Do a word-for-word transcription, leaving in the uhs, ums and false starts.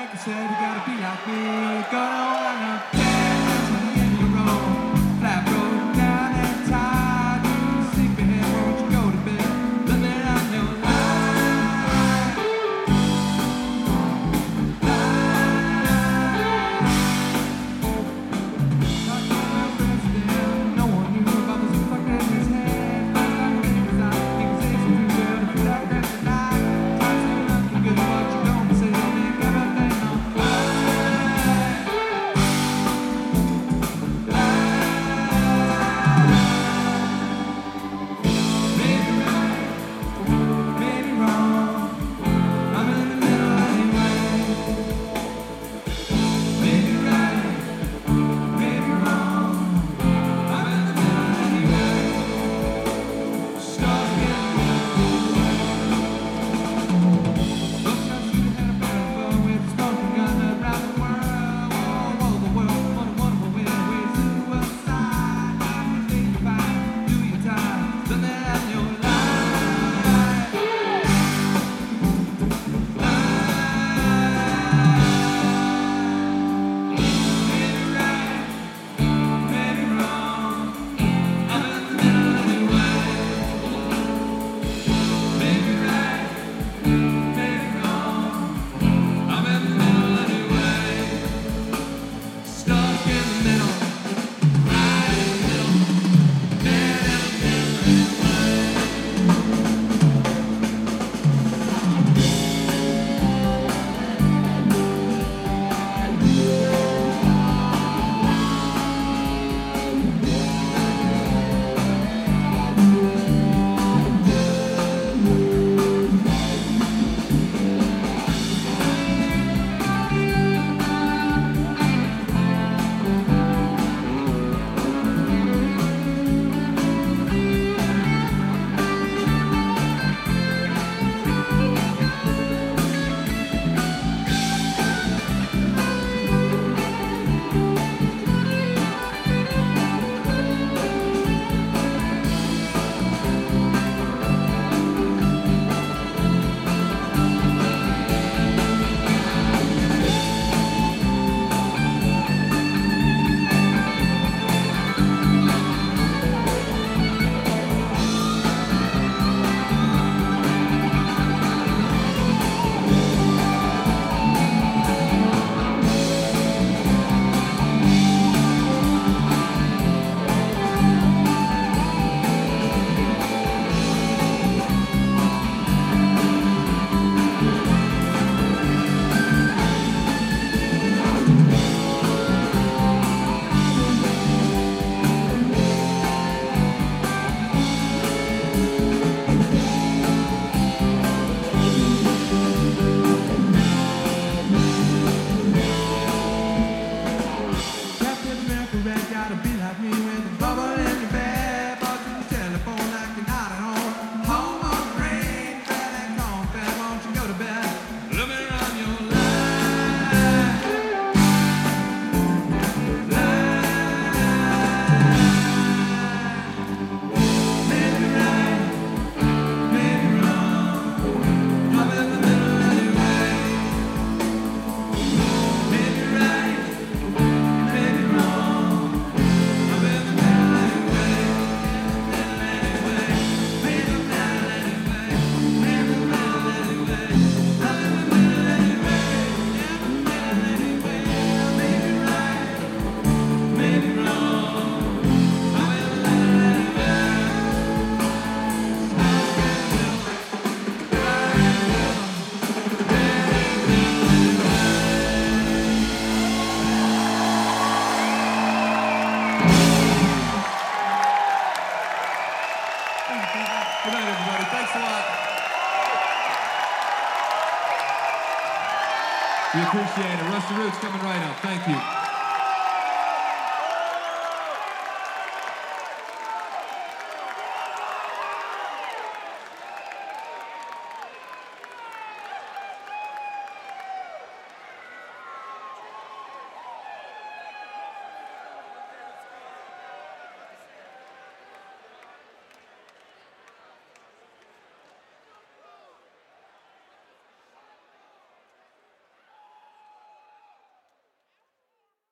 Frank said you gotta be like me, or you're gonna wind up dead to the end of the road. Flat road down and tired, you sleepyhead, won't you go to bed? Let me run your life. Good night, everybody. Thanks a lot. We appreciate it. Rusty Roots coming right up. Thank you.